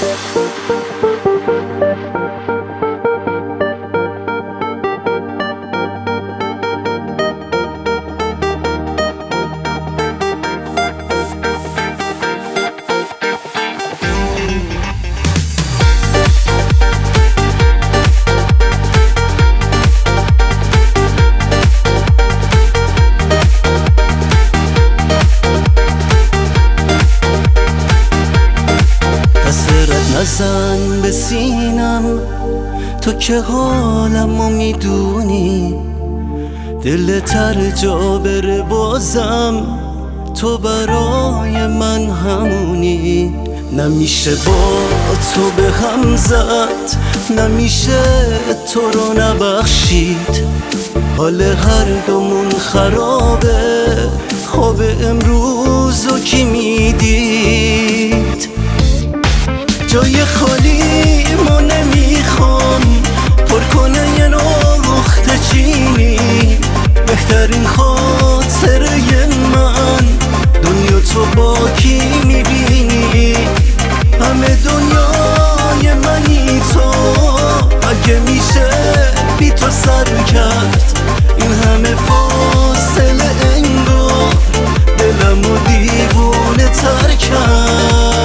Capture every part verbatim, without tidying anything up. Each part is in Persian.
نزن به سینم تو که حالمو میدونی، دل تر جا بره بازم تو برای من همونی. نمیشه با تو به هم زد، نمیشه تو رو نبخشید، حال هر دومون خرابه، خواب امروزو کی میدید؟ جای خالی ما نمیخوام پر کنه یه نقطه چینی، بهترین خاطره من دنیا تو با کی میبینی؟ همه دنیای منی تو، اگه میشه بی تو سر کرد این همه فاصله، انگار دلمو دیوونه تر کرد.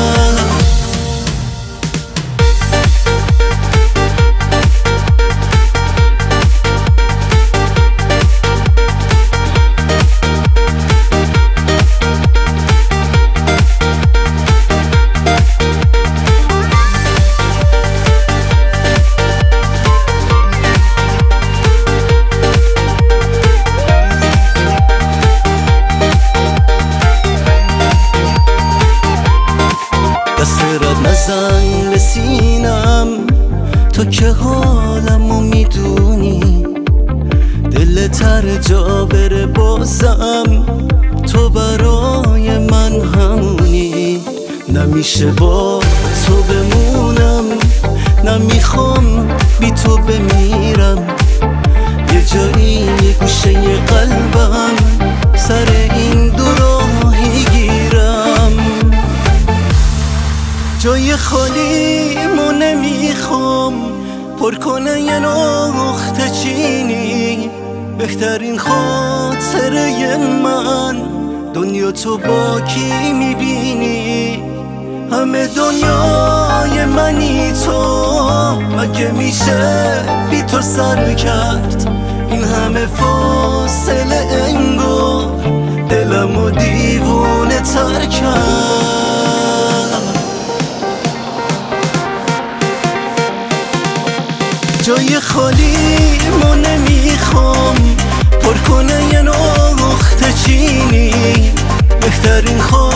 نزن به سینم تو که حالمو میدونی، دل تر جا بره بازم تو برای من همونی. نمیشه با تو بمونم، نمیخوام بی تو بمیرم، یه جایی یه گوشه یه قلبم سر این دو راهی گیرم. جای خالی ما نمیخوام پر کنه یه نقطه چینی، بهترین خاطره من دنیا تو با کی میبینی؟ همه دنیای منی تو، اگه میشه بی تو سر کرد این همه فاصله، انگار دلمو دیوونه تر کرد. جای خالی ما نمیخوام پر کنه یه نقطه چینی، بهترین خاطره